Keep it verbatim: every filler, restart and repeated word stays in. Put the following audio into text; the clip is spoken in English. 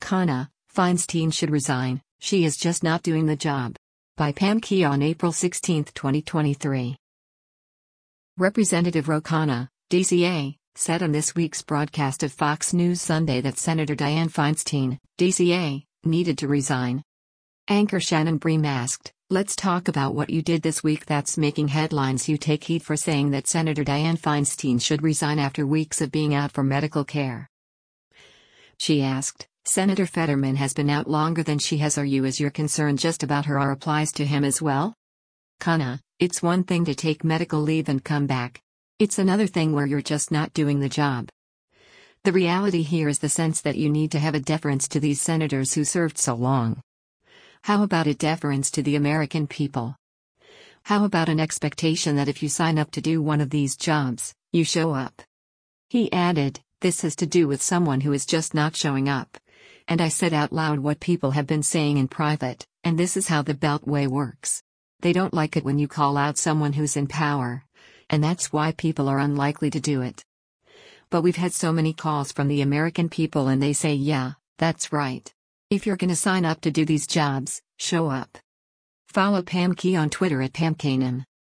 Chana Feinstein should resign, she is just not doing the job. By Pam Key on April sixteenth, twenty twenty-three. Representative Ro Khanna, D C A, said on this week's broadcast of Fox News Sunday that Senator Dianne Feinstein, D C A, needed to resign. Anchor Shannon Bream asked, "Let's talk about what you did this week that's making headlines. You take heat for saying that Senator Dianne Feinstein should resign after weeks of being out for medical care." She asked, "Senator Fetterman has been out longer than she has. Are you as you're concerned just about her or applies to him as well?" Khanna, "It's one thing to take medical leave and come back. It's another thing where you're just not doing the job. The reality here is the sense that you need to have a deference to these senators who served so long. How about a deference to the American people? How about an expectation that if you sign up to do one of these jobs, you show up?" He added, "This has to do with someone who is just not showing up. And I said out loud what people have been saying in private, and this is how the Beltway works. They don't like it when you call out someone who's in power. And that's why people are unlikely to do it. But we've had so many calls from the American people and they say, yeah, that's right. If you're gonna sign up to do these jobs, show up." Follow Pam Key on Twitter at Pam Kanem.